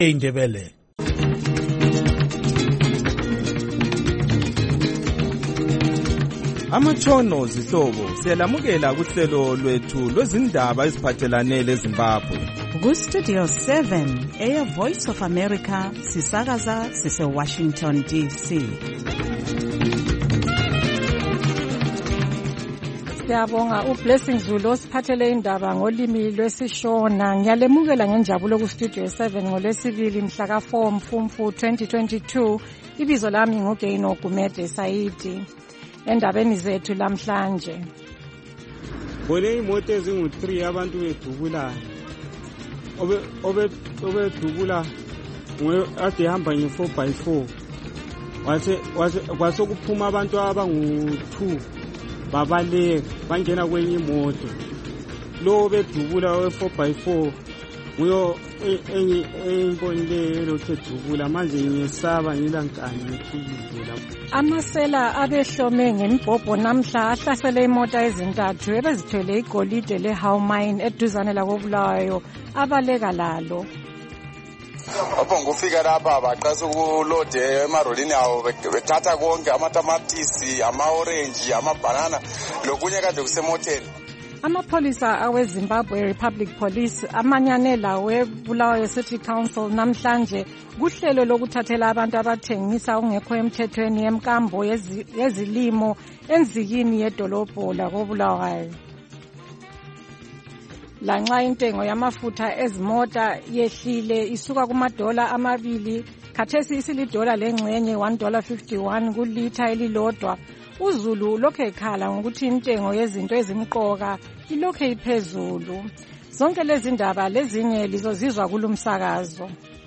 eindebele. Amatshono zihlobo siyalamukela kuhlelo lwethu lwezindaba eziphathelane leZimbabwe. Ku-Studio 7 Air Voice of America sisakaza sise-Washington DC. Siyabonga uBlessing Zulu osiphathele indaba ngolimi lwesishona. Ngiyalemukela ngenjabulo ku-Studio 7 ngolwesibili mhla ka-4 Mfumfu 2022. Ibizo lami nguGaino Gumede Saidi. Endabeni zethu lamhlanje. Bone imoto ezingu-3 abantu bedubula. Obedubula ade hamba nge-4x4. Kwase kuphuma abantu abangu-2 babaleka bangena kwenye imoto. Lo bedubula we-4x4 nguyo engimbonileyo lokhu edubula manje ngiyesaba ngilankani ngithukile lapho. Amasela abehlome ngembhobho namhla ahlasele imota ezintathu ebezithwele igolide le-How Mine eduzane lakobulawayo abaleka lalo. Apho ngufika lapha baqasa ukulode emarolini awo bethatha konke amatamatisi, ama-orange, amabhanana lokunye kade kusemoteni. Amapholisa aweZimbabwe Republic Police amanyane lawe Bulawayo City Council namhlanje kuhlelo lokuthathela abantu abathengisa ungekho emthethweni emkambo yezilimo enzikini yedolobho lakobulawayo. Lanxa intengo yamafutha ezimota yehlile isuka kumadola amabili khathesi isilidola lengxenye $1.51 kulitha elilodwa. uZulu lokho ekhala ngokuthi intengo yezinto ezimqoka ilokho iphezulu. Zonke lezi ndaba lezinye lizozizwa kulumsakazo.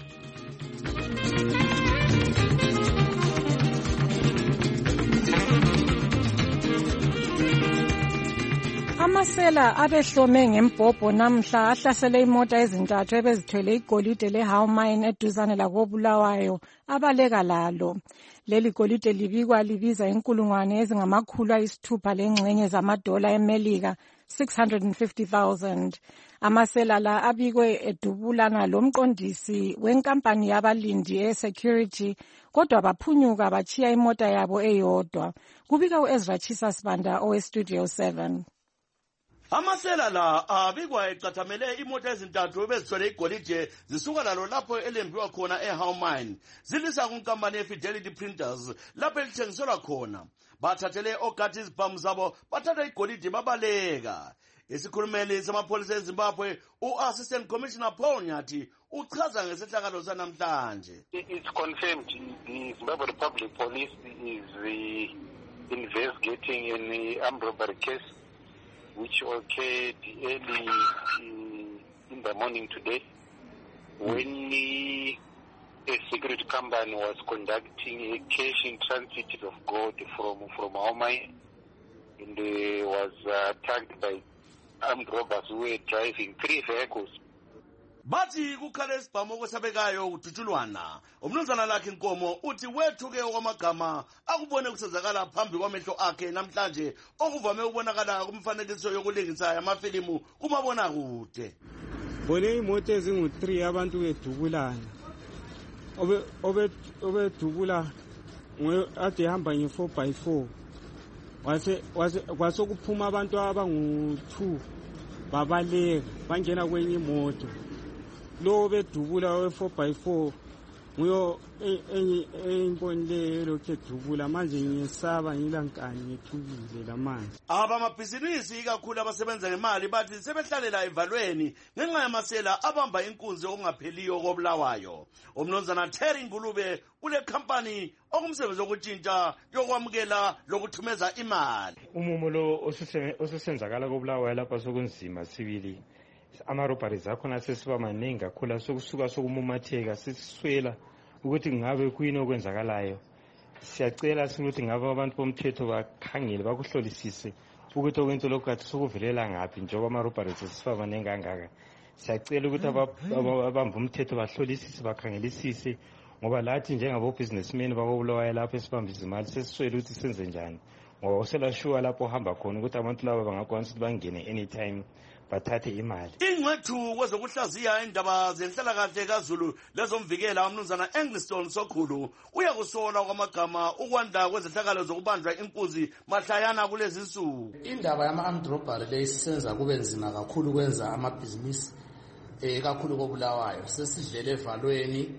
Amasela abehlome ngembhobho namhla ahlasele imota ezintathu ebezithwele igolide le-How Mine eduzane lakobulawayo abaleka lalo. Leli golide libikwa libiza inkulungwane ezingama-600 lengxenye zamadola eMelika, 650,000. Amasela la abikwe edubulana lomqondisi wenkampani yabalindi e-security, kodwa baphunyuka bachiya imota yabo eyodwa. Kubika u-Ezra Chisa Sibanda owe-Studio 7. Amasela la abikwa ecathamele imoto ezintathu ebezithwele igolide zisuka lalo lapho elembiwa khona e-How Mine zilisa kunkampani ye-Fidelity Printers lapho elithengiselwa khona. Bathathele ogadi izibhamu zabo bathatha igolide babaleka. Isikhulumeli samapholisa eZimbabwe u-Assistant Commissioner Paul Nyathi uchaza ngesehlakalo sanamhlanje. It's confirmed the Zimbabwe Republic Police is investigating an armed robbery case which occurred early in the morning today when a security company was conducting a cash in transit of gold from How Mine, and was attacked by armed robbers who were driving 3 vehicles. Bathi kukhale isibhamu okwesabekayo udutshulwana. Umnumzana lakhe Nkomo uthi wethuke okwamagama akubone kusenzakala phambi kwamehlo akhe namhlanje okuvame ukubonakala kumfanekiso yokulingisa amafilimu kumabona kude. Bone imoto ezingu-3 abantu bedubulana. Obedubula ade hamba nge-4x4. Kwase kuphuma abantu abangu-2 babaleka bangena kwenye imoto. Lo bedubula we-4x4 nguyo engimbonileyo lokhu edubula manje ngiyesaba ngilankani ngithukile lamanje. Abamabhizinisi ikakhulu abasebenza ngemali bathi sebehlalela evalweni ngenxa yamasela abamba inkunzi okungapheliyo kobulawayo. Umnumzana Terry Ngulube ule company okumsebenzi wokutshintsha yokwamukela lokuthumeza imali. Umumo lo osusenzakala kobulawayo lapha sokunzima sibili. Amarobhari zakhona sesiba maningi kakhulu sokusuka sokumumatheka siswela ukuthi ngabe kuyini okwenzakalayo. Siyacela ukuthi ngabe abantu bomthetho bakhangele bakuhlolisise ukuthi okwento lokho kathi sokuvelela ngaphi njengoba amarobhari sesiba maningi kangaka. Siyacela ukuthi abamba umthetho bahlolisise bakhangelisise ngoba lathi njengabo businessmen bakobulawayo lapho esibambisa imali sesiswela ukuthi senze njani. Ngoba uselashuwa lapho hamba khona ukuthi abantu laba bangakwanisa ukuthi bangene anytime bathathe imali. Ingcwethu kwezokuhlaziya indaba zenhlalakahle kaZulu lezomvikela umnumzana Engliston Sokhulu uyakusola kwamagama ukwanda kwezehlakalo zokubanjwa inkunzi mahlayana kulezi insuku. Indaba yama-armed robbery leyisenza kube nzima kakhulu kwenza amabhizinisi kakhulu koBulawayo. Sesidlele evalweni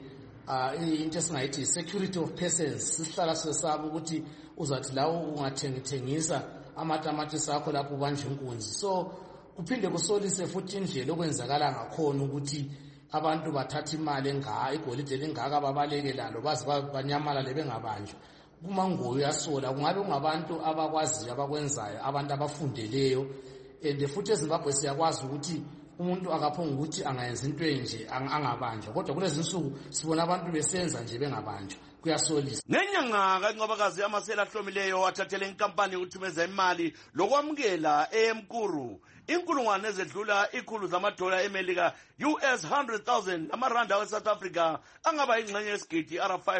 into esingayithi security of persons. Sihlala sesaba ukuthi uzathi lawo ungathengisa amatamatisi akho lapho ubanje inkunzi. So kuphinde kusolise futhi indlela okwenzakala ngakhona ukuthi abantu bathatha imali igolide lengaka babaleke lalo baze banyamalale bengabanjwa. Kumangoyo yasola kungabe ungabantu abakwaziyo abakwenzayo, abantu abafundeleyo. And futhi eZimbabwe siyakwazi ukuthi umuntu akaphonga ukuthi angayenza into enje angabanjwa, kodwa kulezi insuku sibona abantu besenza nje bengabanjwa. Kuyasolisa. Nenyanga kaNcwabakazi amasela ahlomileyo athathele inkampani ukuthumeza imali lokwamukela eMkuru inkulungwane ezedlula ikhulu zamadola eMelika US 100,000 amaranda weSouth Africa angaba ingxenye yesigidi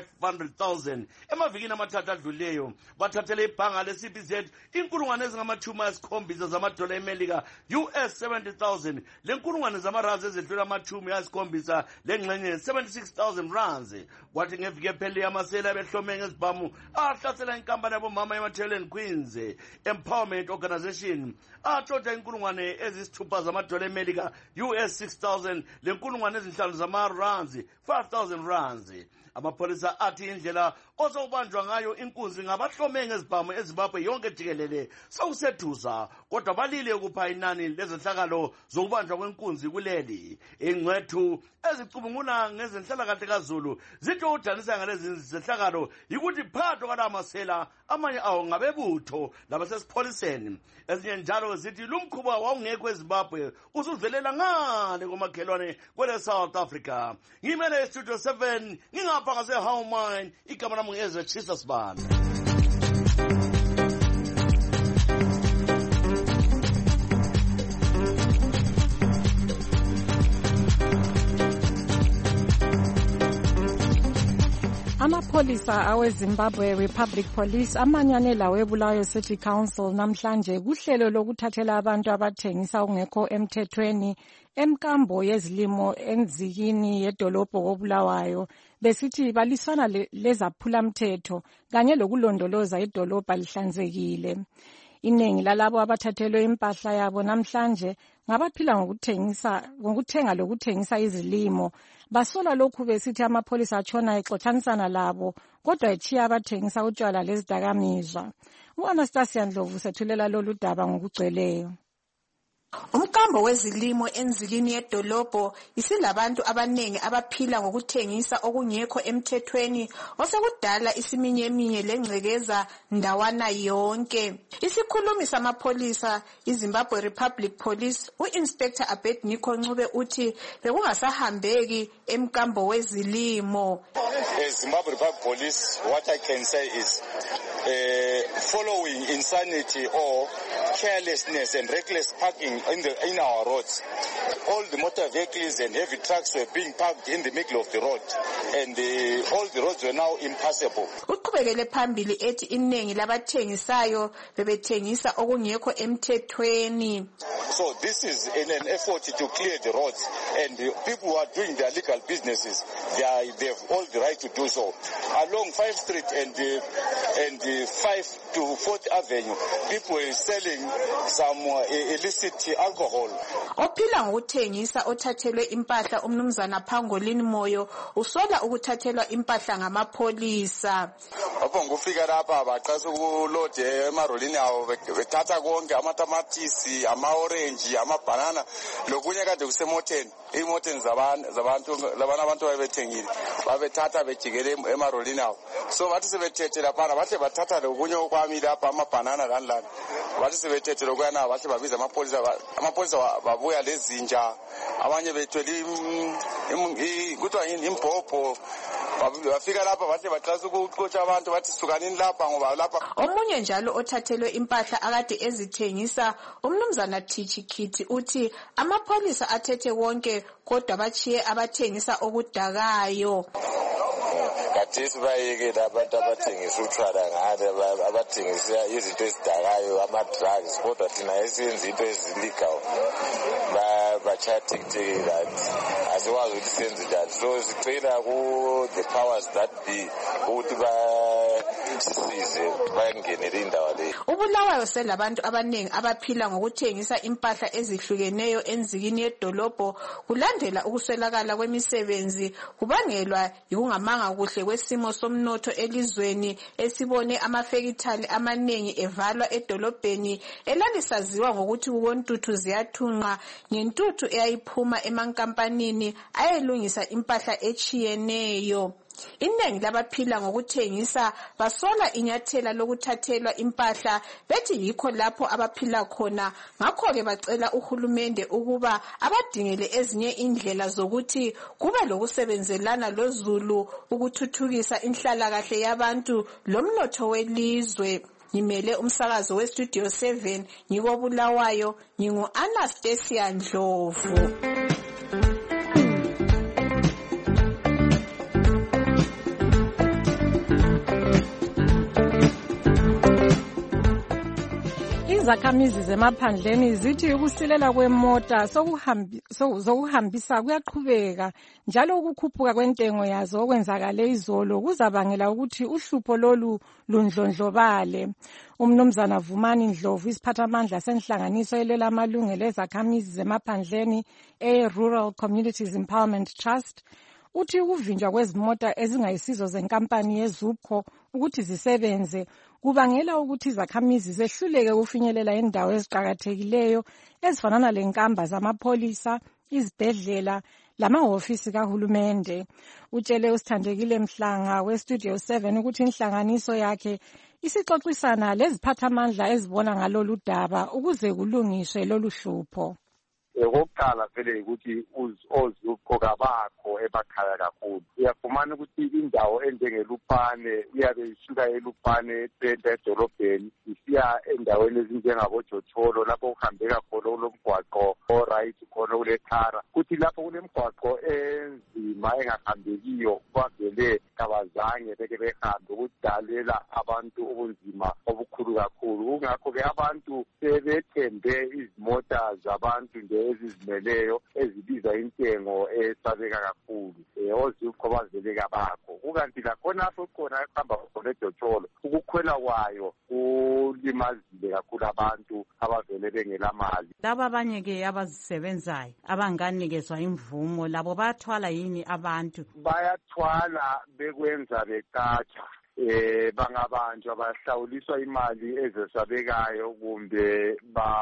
R500,000 emavikini amathathu adluleyo. Bathathele ibhanga leCBZ inkulungwane ezingama-70 zamadola eMelika US 70,000 lenkulungwane zamarandi ezedlula ama-70 lengxenye 76,000 rands. Kwathi ngeviki ephelileyo amasela behlome ngezibhamu ahlasela inkampani yabomama eMatheleni Queens Empowerment Organization athoda inkulungwane ezisithupha zamadola eMelika US 6,000 lenkulungwane ezinhlanu zamarands 5,000 rands. Amapholisa athi indlela ozokubanjwa ngayo inkunzi ngabahlome ngezibhamu eZimbabwe yonke jikelele sokusethuza, kodwa balile ukupha inani lezenhlakalo zokubanjwa kwenkunzi kuleli. Ingcwethu ezicubungula ngezenhlalakahle kaZulu zithi udanisa ngalezi zenhlakalo yikuthi phakathi kwalamasela amanye awo ngabebutho labasesipholiseni. Ezinye njalo zithi lumkhuba wawungekho eZimbabwe usuvelela ngale komakhelwane kwele South Africa. Ngimele eStudio 7 ngingapha ngase-How Mine igama lami ngu-Ezra Chisa Sibanda. Amapholisa aweZimbabwe Republic Police amanyane lawe Bulawayo City Council namhlanje kuhlelo lokuthathela abantu abathengisa okungekho emthethweni emkambo yezilimo enzikini yedolobho koBulawayo besithi baliswana lezaphula mthetho kanye lokulondoloza idolobha lihlanzekile. Iningi lalabo abathathelwe impahla yabo namhlanje ngabaphila ngokuthenga lokuthengisa izilimo. Basola lokhu besithi amapholisa atshona exotshanisana labo kodwa echiya abathengisa utshwala lezidakamizwa. U-Anastasia Ndlovu sethulela lolu daba ngokugcweleyo. Umkambo wezilimo enzikini yedolobho isilabantu abanengi abaphila ngokuthengisa okungekho emthethweni osekudala isiminyeminye lengcekeza ndawana yonke. Isikhulumi samapholisa iZimbabwe Republic Police u-Inspector Abednego Ncube uthi bekungasahambeki emkambo wezilimo. Zimbabwe Republic Police, what I can say is following insanity or carelessness and reckless parking in our roads. All the motor vehicles and heavy trucks were being parked in the middle of the road, and all the roads were now impassable. Uqhubekele phambili ethi iningi labathengisayo bebethengisa okungekho emthethweni. So this is in an effort to clear the roads, and the people who are doing their legal businesses, they have all the right to do so. Along 5th Street and 5 to 4th Avenue, people were selling some illicit alcohol. Ophila ngokuthengisa othathelwe impahla umnumzana Phangolini Moyo usola ukuthathelwa impahla ngamapholisa. Apho ngufika lapha baqasa ukulode emarolini awo bethatha konke amatamatisi, ama-orange, amabhanana lokunye kade kusemoteni. Imoteni zabantu abantu babethengile babethatha bejikele emarolini awo. So bathi sebethethe lapha bahle bathatha lokunye okwami lapha amabhanana kanlani. Bathi sebethethe lokuyana bahle babiza amapholisa babuya lezinja abanye bethwele kuthiwa imbhobho bafika lapha bahle baqasa ukuxotsha abantu bathi sukanini lapha ngoba lapha. Omunye njalo othathelwe impahla akade ezithengisa umnumzana Thichikhithi uthi amapholisa athethe wonke kodwa bachiye abathengisa okudakayo. kathesi bayekele abantu abathengisa utshwala ngale abathengisa izinto ezidakayo ama-drugs kodwa thina esiyenza into eziligayo batshaya thekitheki that asikwazi ukuthi senze njani. So sicela ku-the powers that be ukuthi basisize bangenele indawo leyo. uBulawayo selabantu abaningi abaphila ngokuthengisa impahla ezihlukeneyo enzikini yedolobho kulandela ukuswelakala kwemisebenzi kubangelwa yikungamanga kuhle kwesimo somnotho elizweni esibone amafekithali amaningi evalwa edolobheni elalisaziwa ngokuthi kukontuthu ziyathunqa ngentuthu eyayiphuma emankampanini ayelungisa impahla echiyeneyo. Iningi labaphila ngokuthengisa basola inyathela lokuthathelwa impahla bethi yikho lapho abaphila khona. Ngakho-ke bacela uhulumende ukuba abadingele ezinye indlela zokuthi kube lokusebenzelana lozulu ukuthuthukisa inhlalakahle yabantu lomnotho welizwe. Ngimele umsakazo weStudio 7 ngikoBulawayo ngingu-Anastasia Ndlovu. Izakhamizi zemaphandleni zithi ukusilela kwemota sokuhambisa kuyaqhubeka njalo ukukhuphuka kwentengo yazo okwenzakale izolo kuzabangela ukuthi uhlupho lolu lundlondlobale. Umnumzana Vumani Ndlovu isiphathamandla senhlanganiso elela amalungelo ezakhamizi zemaphandleni Rural Communities Empowerment Trust uthi ukuvinjwa kwezimota ezingayisizo zenkampani yeZupco ukuthi zisebenze kubangela ukuthi izakhamizi zehluleke ukufinyelela indawo eziqhakathekileyo ezifana lenkamba zamapholisa, izibhedlela lamahofisi kahulumende. Utshele uSithandekile Mhlanga weStudio 7 ukuthi inhlanganiso yakhe isixoxisana leziphathamandla ezibona ngalolu daba ukuze kulungiswe lolu hlupho. Okokuqala vele ukuthi oZupco kabakho emakhaya kakhulu. Uyafumana ukuthi indawo enjengeLupane uyabe isuka eLupane edolobheni isiya endaweni ezinjengaboJotholo lapho kuhambeka khona kulomgwaqo oright khona kulethara. Kuthi lapho kulemgwaqo enzima engahambekiyo kwavele kabazange beke behambe ukudalela abantu ubunzima obukhulu kakhulu. Kungakho-ke abantu sebethembe izimota zabantu nje ezizimeleyo ezibiza intengo esabeka kakhulu. OZupco bavele kabakho. Kukanti lakhonapho khona ehamba khona eJotholo ukukhwela kwayo kulimazile kakhulu abantu abavele bengela mali. Labo abanye-ke abazisebenzayo abanganikezwa imvumo labo bayathwala yini abantu? Bayathwala bekwenza beqatsha. Bangabanjwa bahlawuliswa imali ezesabekayo kumbe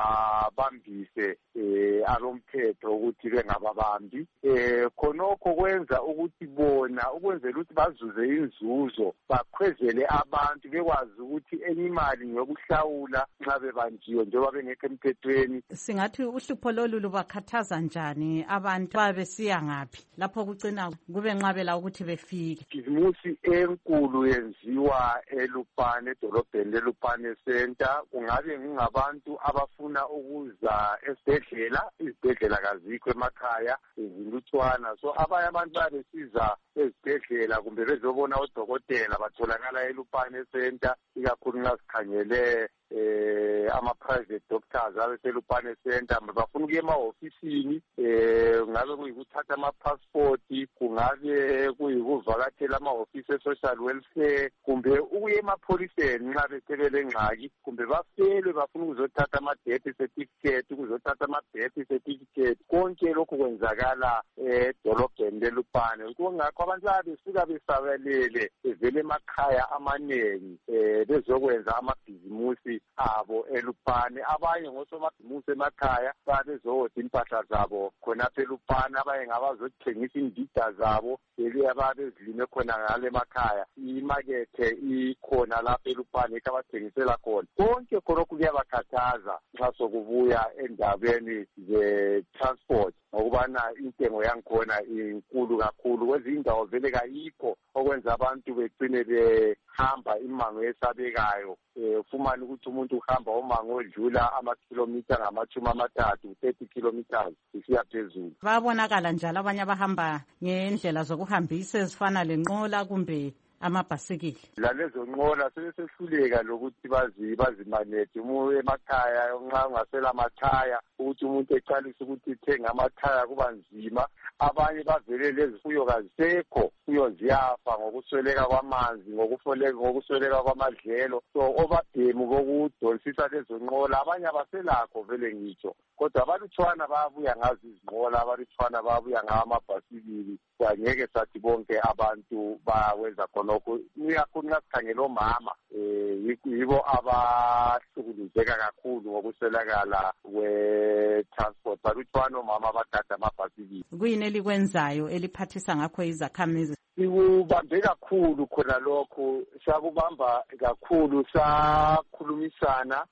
babambise abomthetho ukuthi bengababambi. Khonokho kwenza ukuthi bona ukwenzela ukuthi bazuze inzuzo bakhwezele abantu bekwazi ukuthi enye imali ngiyokuhlawula nxa bebanjiwe njengoba bengekho emthethweni. Singathi uhlupho lolu lubakhathaza njani abantu babesiya ngaphi lapho kucina kube nqabela ukuthi befike? Ibhizimusi enkulu yenziwa eLupane edolobheni leLupane Center. Kungabe ngabantu abafuna ukuza esibhedlela, izibhedlela kazikho emakhaya izilutshwana. So abanye abantu bayabesiza ezibhedlela kumbe bezobona odokotela batholakala eLupane Center ikakhulu nxa sikhangele ama-private doctors abeseLupane Center bafuna ukuya emahofisini, ngabe kuyikuthatha ama-passport, kungabe kuyikuvakatshela amahofisi e-social welfare kumbe ukuya emapholiseni nxa besebele ngxaki kumbe bafelwe bafuna ukuzothatha ama-death certificate, ukuzothatha ama-birth certificate. Konke lokhu kwenzakala edolobheni leLupane. Kungakho abantu besuka besabelele bevele emakhaya amanengi bezokwenza amabhizimusi abo eLupane. Abanye ngosomabhizimusi emakhaya babezohoda impahla zabo khonapha eLupane, abanye ngabazothengisa indida zabo ababezilime khona ngale emakhaya. Imakethe ikhona lapha eLupane abathengisela khona. Konke khonokho kuyabakhathaza nxa sokubuya endabeni ze-transport. ngokubana intengo yangikhona inkulu kakhulu. Kwezinye indawo vele kayikho okwenza abantu begcine behamba imango esabekayo. Ufumane ukuthi umuntu uhamba umango odlula amakhilomitha ngama-30 30 kilometers isiya phezulu. Babonakala njalo abanye abahamba ngendlela zokuhambisa ezifana lenqola kumbe amabhasikili. Lalezo nqola sesehluleka lokuthi bazimanethe emakhaya nxa ungasela amathaya ukuthi umuntu eqalise ukuthi ithenge amathaya kuba nzima. Abanye bavele lezifuyo kazisekho, fuyo ziyafa ngokusweleka kwamanzi, ngokusweleka kwamadlelo. So obademu kokudonsisa lezo nqola abanye abaselakho vele ngitsho, kodwa abalutshwana bayabuya ngazo izinqola, abalutshwana bayabuya ngawo amabhasikili. Angeke sathi bonke abantu bawenza khonokho. Ikakhulu nxa sikhangela omama yibo abahlukuluzeka kakhulu ngokuswelakala kwe-transport. Balutshwana omama abagada amabhasikili. Kuyini elikwenzayo eliphathisa ngakho izakhamizi? Sikubambe kakhulu khona lokho, sakubamba kakhulu, sakhulumisana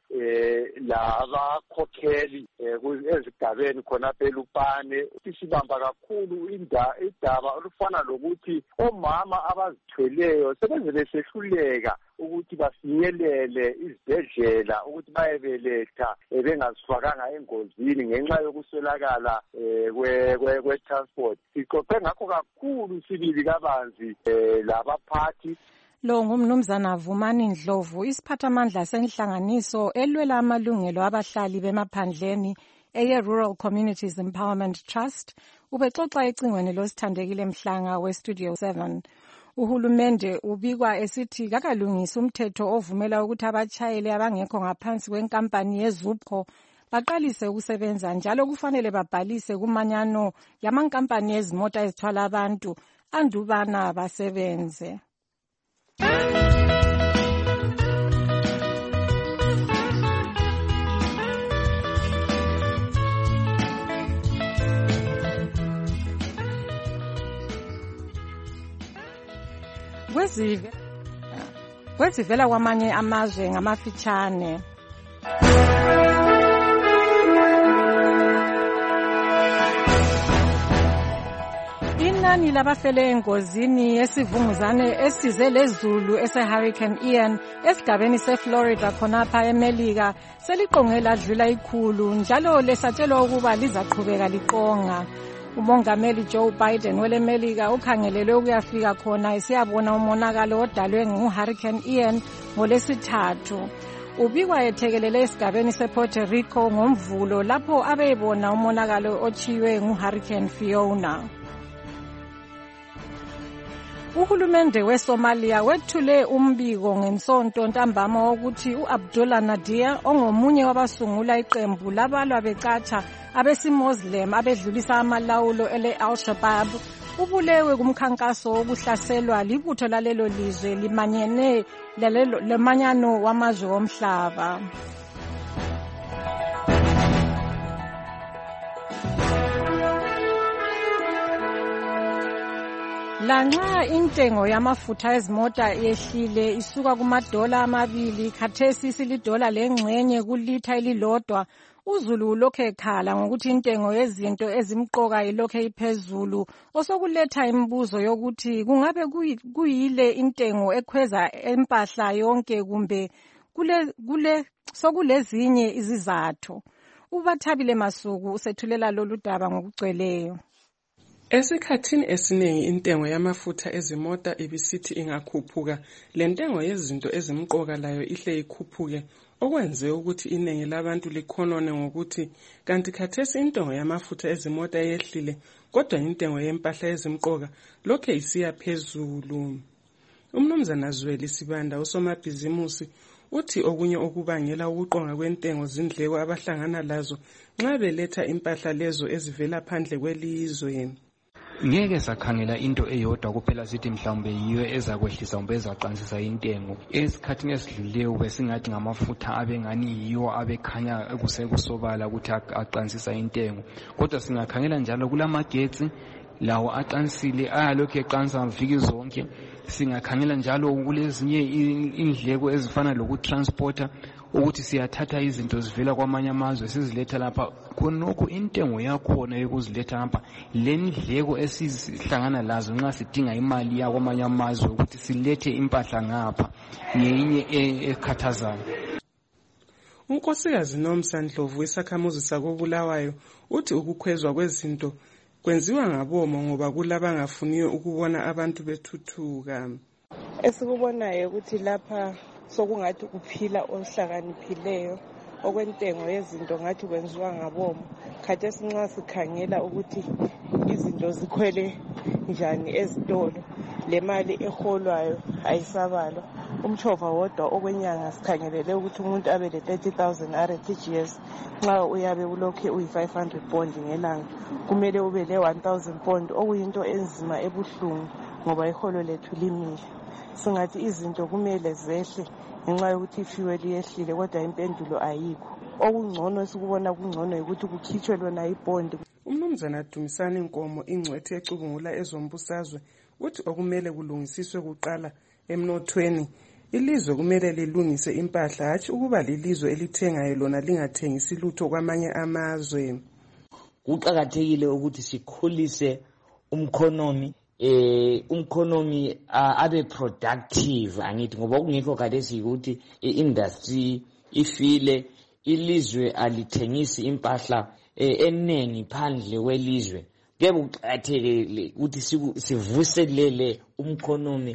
labakhokheli ezigabeni khonapha eLupane. Sibamba kakhulu idaba olufana lokuthi omama abazithweleyo sebeze besehluleka ukuthi bafinyelele izibhedlela ukuthi bayebeletha bengazifakanga engozini ngenxa yokuswelakala kwe-transport. Siqoqe ngakho kakhulu sibili kabanzi labaphathi. Lo ngumnumzana Vumani Ndlovu, isiphathamandla senhlanganiso elwela amalungelo abahlali bemaphandleni eye-Rural Communities Empowerment Trust. Ubexoxa ecingweni losithandekile Mhlanga we-Studio 7. Uhulumende ubikwa esithi kakalungisa umthetho ovumela ukuthi abatshayeli abangekho ngaphansi kwenkampani yeZupco baqalise ukusebenza, njalo kufanele babhalise kumanyano yamankampani ezimota ezithwala abantu andubana basebenze. Kwezivela kwamanye amazwe ngamafitshane. Inani labafele engozini yesivunguzane esize lezulu ese-Hurricane Ian esigabeni se-Florida khonapha eMelika seliqonge ladlula ikhulu, njalo lesatshelwa ukuba lizaqhubeka liqonga. Umongameli Joe Biden welemelika ukhangelelwe ukuyafika khona esiyabona umonakalo odalwe ngu-Hurricane Ian ngoLesithathu. Ubikwa ethekelele esigabeni sePuerto Rico ngomvulo lapho abeyibona umonakalo otshiywe ngu-Hurricane Fiona. Uhulumende weSomalia wethule umbiko ngensonto ntambama wokuthi uAbdullah Nadir ongomunye wabasungula iqembu labalwa becatsha abesimuslim abedlulisa amalawulo ele-Al-Shabaab ubulewe kumkhankaso wokuhlaselwa libutho lalelo lizwe limanyene lemanyano wamazwe omhlaba. Lanxa intengo yamafutha ezimota yehlile isuka kuma$2 khathesi isilidola lengxenye kulitha elilodwa, uZulu ulokhu ekhala ngokuthi intengo yezinto ezimqoka ilokhu iphezulu, osokuletha imibuzo yokuthi kungabe kuyile intengo ekhweza empahla yonke kumbe sokulezinye izizathu. UBathabile Masuku usethulela lolu daba ngokugcweleyo. Esikhathini esiningi intengo yamafutha ezimota ibisithi ingakhuphuka, le ntengo yezinto ezimqoka layo ihle ikhuphuke, okwenze ukuthi iningi labantu likhonone ngokuthi kanti khathesi intengo yamafutha ezimota yehlile, kodwa intengo yempahla ezimqoka lokhe isiya phezulu. Umnumzana Zweli Sibanda usomabhizimusi uthi okunye okubangela ukuqonga kwentengo zindleko abahlangana lazo nxa beletha impahla lezo ezivela phandle kwelizwe. Ngeke sakhangela into eyodwa kuphela sithi mhlawumbe yiyo ezakwehlisa kumbe ezaqansisa intengo. Esikhathini esidlulileyo besingathi ngamafutha abengani yiyo abekhanya kusobala ukuthi aqansisa intengo, kodwa singakhangela njalo kulamagetsi lawo aqansile ayalokhu eqansa viki zonke. Singakhangela njalo kulezinye indleko ezifana lokutransporta ukuthi siyathatha izinto zivela kwamanye amazwe siziletha lapha. Khonokho intengo yakhona yokuziletha lapha lendleko esihlangana lazo nxa sidinga imali yakwamanye amazwe ukuthi silethe impahla ngapha ngenye ekhathazayo. Unkosikazi Nomsa Ndlovu wesakhamuzi sakoBulawayo uthi ukukhwezwa kwezinto kwenziwa ngabomo ngoba kulaba ngafuniyo ukubona abantu bethuthuka. Esikubonayo ukuthi lapha sokungathi kuphila ohlakaniphileyo okwentengo yezinto ngathi kwenziwa ngabomo. Khathesi nxa sikhangela ukuthi izinto zikhwele njani ezitolo le mali eholwayo ayisabalwa. Umchova wodwa okwenyanga sikhangelele ukuthi umuntu abe le 30,000 RTGS nxa uyabe ulokhe uyi500 bond ngelanga kumele ube le 1000 bond okuyinto enzima ebuhlungu ngoba iholo lethu limile. Singathi izinto kumele zehle ngenxa yokuthi ifuel yehlile kodwa impendulo ayikho. Okungcono sikubona kungcono ukuthi kukhitshwe lona ibond. Umnumzana Dumisani Nkomo ingcwethi ecubungula ezombusazwe uthi okumele kulungisiswe kuqala emnothweni. Ilizwe kumele lilungise impahla hatshi ukuba lilizwe elithengayo lona lingathengisi lutho kwamanye amazwe. Kuqakathekile ukuthi sikhulise umkhonomi abe productive angithi ngoba kungekho khathesi ukuthi i-industry ifile ilizwe alithengisi impahla eningi phandle kwelizwe. Kuyabe kuqakathekile ukuthi sivuselele umkhonomi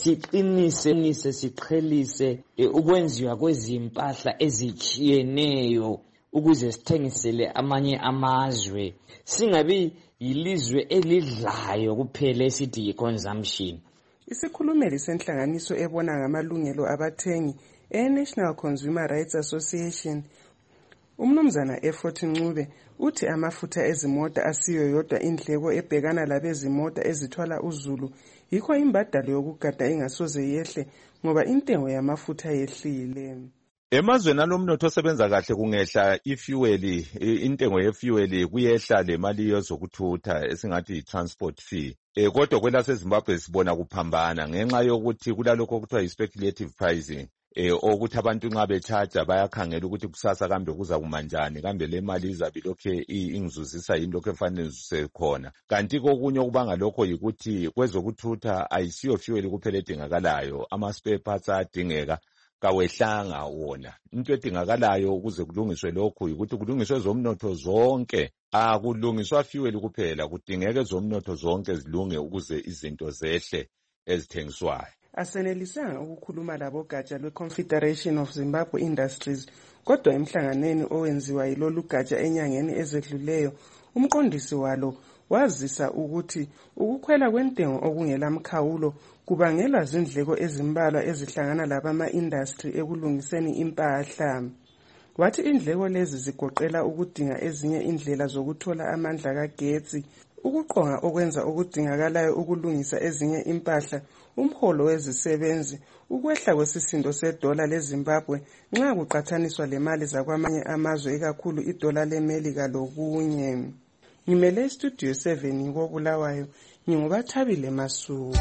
siqinise siqhelise ukwenziwa kwezimpahla ezitshiyeneyo ukuze sithengisele amanye amazwe, singabi yilizwe elidlayo kuphela esithi consumption. Isikhulumeli senhlanganiso ebona ngamalungelo abathengi National Consumer Rights Association umnumzana Effort Ncube uthi amafutha ezimota asiyo yodwa indleko ebhekana labezimota ezithwala uzulu yikho imbadalo yokugada ingasoze yehle ngoba intengo yamafutha yehlile. Emazweni alomnotho osebenza kahle kungehla ifuel, intengo yefuel kuyehla le mali yozokuthutha esingathi transport fee. Kodwa kwelaseZimbabwe sibona kuphambana ngenxa yokuthi kulalokho okuthiwa yi-speculative pricing. Ukuthi abantu nxa bechaja bayakhangela ukuthi kusasa kambe kuza kumanjani, kambe le mali izabe lokhe ingizuzisa yini lokho efanele ngizuse khona. Kanti kokunye okubanga lokho yikuthi kwezokuthutha ayisiyo fuel kuphela edingakalayo, ama-spare parts ayadingeka kawehlanga wona. Into edingakalayo ukuze kulungiswe lokhu yikuthi kulungiswe zomnotho zonke, akulungiswa fuel kuphela, kudingeka zomnotho zonke zilunge ukuze izinto zehle ezithengiswayo. Asenelisanga ukukhuluma labogatsha lwe-Confederation of Zimbabwe Industries, kodwa emhlanganweni owenziwa yilolu gatsha enyangeni ezedluleyo, umqondisi walo wazisa ukuthi ukukhwela kwentengo okungelamkhawulo kubangelwa zindleko ezimbalwa ezihlangana labama-industry ekulungiseni impahla. Wathi indleko lezi zigoqela ukudinga ezinye indlela zokuthola amandla kagetsi, ukuqonga okwenza okudingakalayo ukulungisa ezinye impahla, umholo wezisebenzi, ukwehla kwesisindo sedola leZimbabwe nxa kuqathaniswa lemali zakwamanye amazwe ikakhulu idola leMelika lokunye. Ngimele istudio 7 koBulawayo, ngingubathabile Masuku.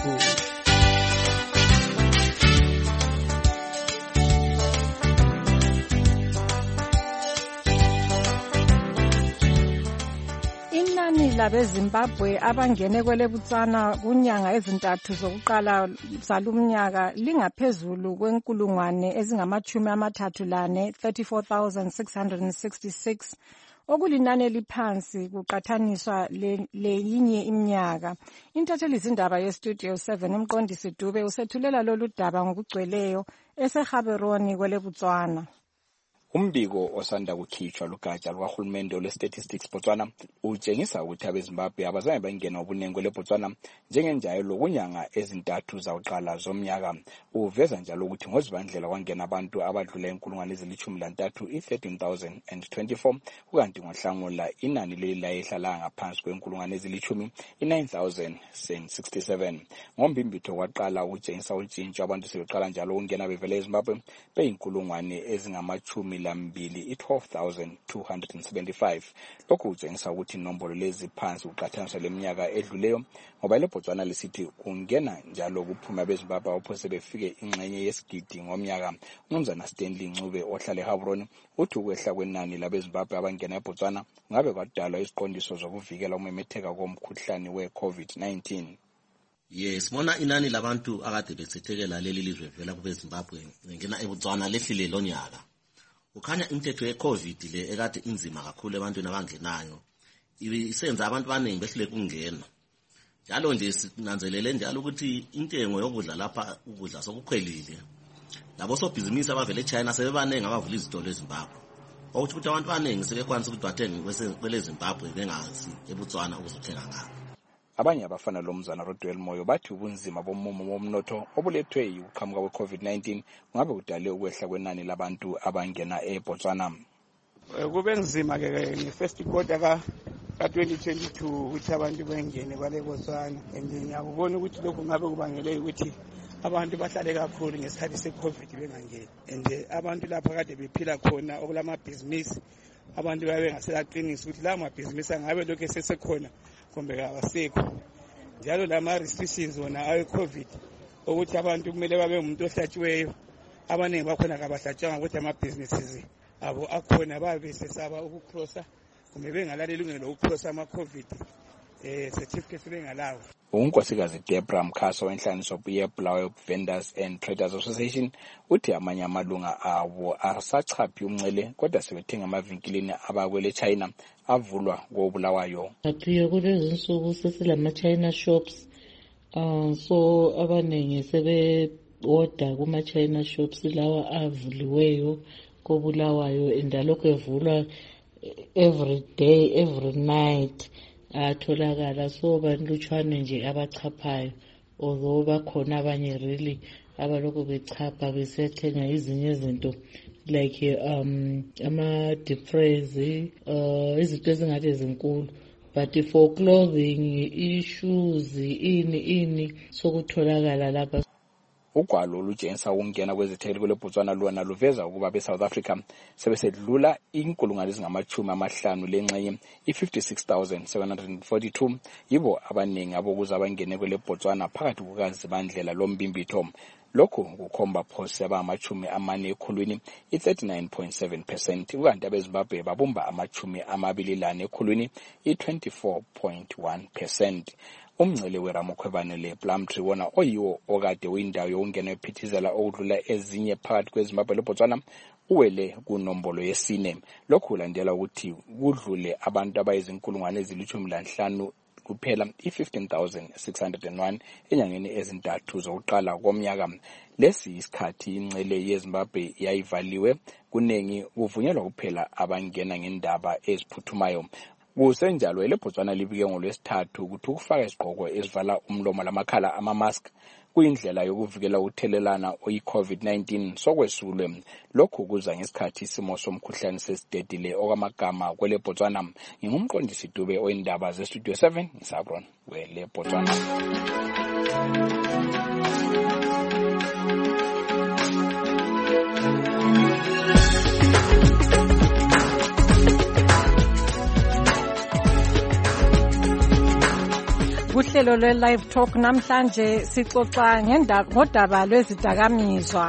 Inani labeZimbabwe abangene kweleBotswana kunyanga ezintathu zokuqala zalumnyaka lingaphezulu kwenkulungwane ezingama-34,666 okulinani eliphansi kuqathaniswa leyinye iminyaka. Intatheli zindaba yestudio 7 umqondisi Dube usethulela lolu daba ngokugcweleyo eseGaborone kweleBotswana. Umbiko osanda kukhitshwa lugatsha lukahulumende lwe-Statistics Botswana utshengisa ukuthi abeZimbabwe abazange bangena ubunengi kweleBotswana njengenjalo kunyanga ezintathu zakuqala zomnyaka. Uveza njalo ukuthi ngoZibandlela kwangena abantu abadlula 13,024 kukanti ngoNhlangula inani leli layehla ngaphansi kwe10,000 9,067. Ngombimbitho kwaqala ukutshengisa utshintsho abantu sebeqala njalo ukungena bevele eZimbabwe beyinkulungwane ezingama-10 lambili i-12,275. Lokhu kutshengisa ukuthi inombolo lezi phansi kuqhathaniswa leminyaka edluleyo, ngoba leBotswana lisithi kungena njalo kuphuma abeZimbabwe ophose befike ingxenye yesigidi ngomnyaka. Umnumzana Stanley Ncube ohlala eHavroni uthi ukwehla kwenani labeZimbabwe abangena eBotswana ngabe kwadalwa iziqondiso zokuvikela umemetheka komkhuhlane we-COVID-19. Yes, sibona inani labantu akade besethekela leli lizwe vela kube Zimbabwe ngena eBotswana lehlile lo nyaka. Ukhanya imithetho ye-COVID le ekade inzima kakhulu ebantwini abangenayo isenza abantu abaningi behlile kungena. Njalo nje sinanzelele njalo ukuthi intengo yokudla lapha ukudla sokukhwelile. Labo sobhizinisi abavele eChina sebebanengi abavula izitolo eZimbabwe. Ukuthi abantu abaningi sebekwanisa ukuthi bathenge kwele Zimbabwe bengazi eBotswana ukuzothenga ngapha. Abanye abafana lomzana Rodwell Moyo bathi ubunzima bomumo womnotho obulethwe ukuqhamuka kwe-COVID-19 kungabe kudale ukwehla kwenani labantu abangena eBotswana. Kube nzima ke nge-first quarter ka-2022 ukuthi abantu bengene kwale Botswana, and ngiyakubona ukuthi lokhu ngabe kubangele ukuthi abantu bahlale kakhulu ngesikhathi se-COVID bengangeni, and abantu lapha kade bephila khona okulamabhizinisi abantu babe ngaselaqinisa ukuthi la mabhizinisi angabe lokhu esesekhona kumbe kawasekho. Njalo lama restrictions wona awe-COVID ukuthi abantu kumele babe umuntu ohlatshiweyo, abaningi bakhona kabahlatshwanga ukuthi amabhizinisi abo akhona babe sesaba ukucrossa kumbe bengalaleli ilungelo ukucrossa ama-COVID certificate bengalawo. Unkosikazi Deborah Mkhaso wenhlaniso ye-Bulawayo Vendors and Traders Association uthi amanye amalunga abo asachaphi umncele kodwa sebethenga amavinkilini abakwele China avulwa koBulawayo. Aphiwe kulezi insuku sesilama-China shops, so abaningi sebe-order kuma-China shops lawa avuliweyo koBulawayo, and alokhu evulwa every day, every night atholakala. So banlutshwane nje abachaphayo, although bakhona abanye really abalokhu bechapha besethenga izinye izinto like ama-defrays, izinto ezingathi ezinkulu, but for clothing, issues, ini sokutholakala lapha. Ugwalo olutshengisa ukungena kwezithekeli kwele Botswana lona luveza ukuba beSouth Africa sebesedlula inkulungwane ezingama-50 lengxenye i-56,742 yibo abaningi abokuza abangene kwele Botswana phakathi kukaZibandlela loMbimbitho. Lokhu kukhomba phose abama-40 ekhulwini i-39.7%, ukanti abeZimbabwe babumba ama-24 ekhulwini i-24.1%. Umngcele weRamokhwebane lePlumtree wona oyiwo okade uyindawo yokungena ephithizela okudlula ezinye phakathi kweZimbabwe leBotswana uwele kunombolo yesine. Lokhu kulandela ukuthi kudlule abantu abayizinkulungwane ezili-15 kuphela i-15,601 enyangeni ezintathu zokuqala komnyaka. Lesi isikhathi ingcele yeZimbabwe yayivaliwe kunengi kuvunyelwa kuphela abangena ngendaba eziphuthumayo. Kusenjalo eleBotswana libike ngoLwesithathu ukuthi ukufaka isigqoko esivala umlomo lamakhala ama-mask kuyindlela yokuvikela ukuthelelana oyi-COVID-19 sokwesulwe. Lokhu kuza ngesikhathi isimo somkhuhlane sesidedile okwamagama kwele Botswana. Ngingumqondisi Dube oyindaba zeStudio 7 ngisabron kwele Botswana. Kuhlelo lwe-Live Talk namhlanje sixoxa ngodaba lwezidakamizwa.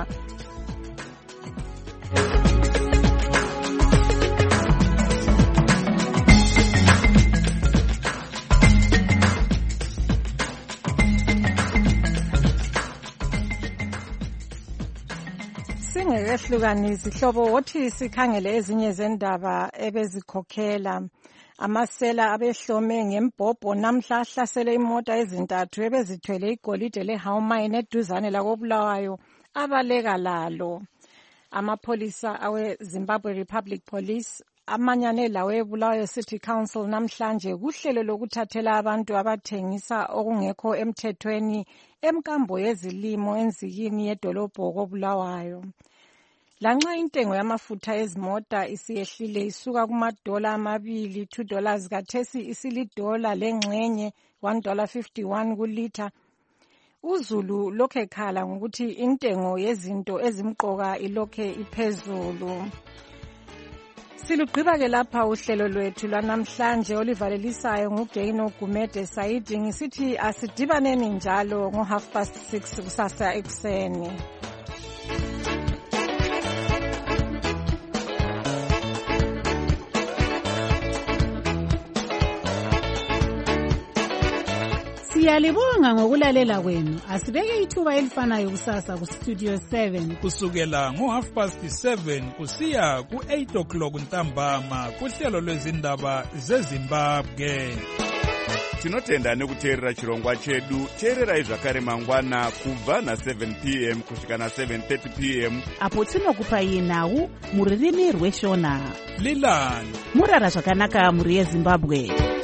Singekehlukanisi hlobo wothi sikhangele ezinye zendaba ebezikhokhela. Amasela abehlome ngembhobho namhla ahlasele imota ezintathu ebezithwele igolide leHaumine eduzane lakoBulawayo abaleka lalo. Amapholisa awe-Zimbabwe Republic Police amanyane lawe eBulawayo City Council namhlanje kuhlelo lokuthathela abantu abathengisa okungekho emthethweni emkambo yezilimo enzikini yedolobho koBulawayo. Lanxa intengo yamafutha ezimota isiyehlile isuka kuma-$2 $2 kathesi isilidola lengxenye $1.51 kulitha. uZulu lokhe ekhala ngokuthi intengo yezinto ezimqoka ilokhe iphezulu. Silugqiba-ke lapha uhlelo lwethu lwanamhlanje olivalelisayo nguGaino Gumede Saidi. Ngisithi asidibaneni njalo ngo6:30 kusasa ekuseni. Siyalibonga ngokulalela kwenu. Asibeke ithuba elifanayo kusasa kustudio 7 kusukela ngo7:30 kusiya ku8 o'clock ntambama kuhlelo lwezindaba zeZimbabwe. Tinotenda nekuteerera chirongwa chedu. Teererai zvakare mangwana kubva na7 p.m. kusvika na7:30 p.m. apo tinokupai nhau muririmi rweshona. Lilani murara zvakanaka muri yeZimbabwe.